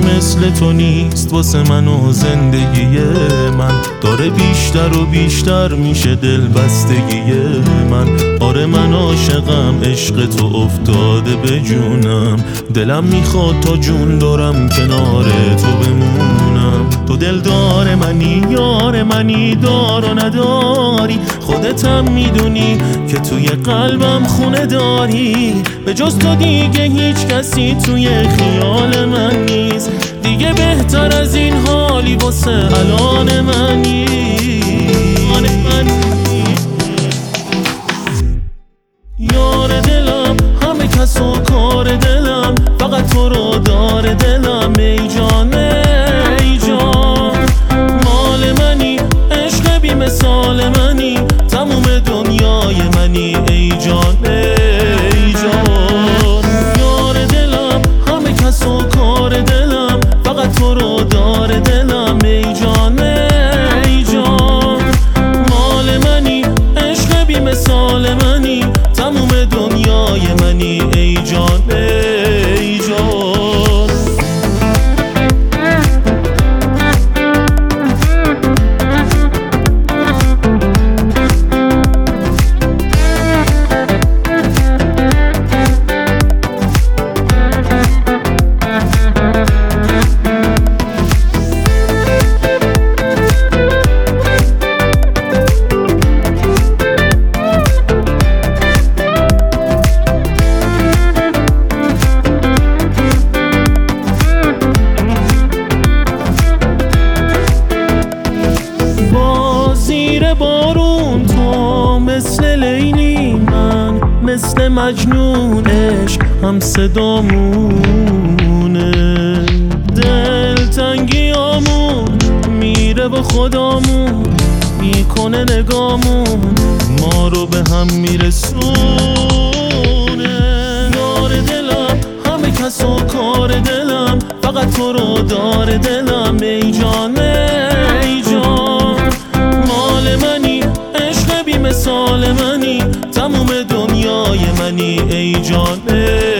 مثل تو نیست واسه من و زندگی من. داره بیشتر و بیشتر میشه دل بستگی من. آره من عاشقم، عشق تو افتاده به جونم. دلم میخواد تا جون دارم کنار تو بمونم. تو دلدار منی، یار منی، دار و نداری. خودتم میدونی که توی قلبم خونه داری. به جز تو دیگه هیچ کسی توی خیال من نیست. دیگه بهتر از این حالی واسه الان من نیست. یار دلم، همه کس و کار دلم، فقط تو رو داره دلم. ای جان ای جان، مال منی، عشق بی مثال منی، تموم دنیای منی. ای جان ای جان، یار دلم، همه کس و کار دلم، فقط تو رو داره دلم. ای جان ای جان، مال منی، عشق بی مثال منی، تموم دنیای منی. ای جان ای جان. بارون تو مثل لیلی، من مثل مجنون، عشق هم صدامونه. دل تنگیامون میره با خدامون، میکنه نگامون ما رو به هم میرسونه. یار دلم، همه کس و کار دلم، فقط تو رو داره دلم. ای جان ای جان، مال منی، عشق بی مثال منی، تموم دنیای منی. ای جان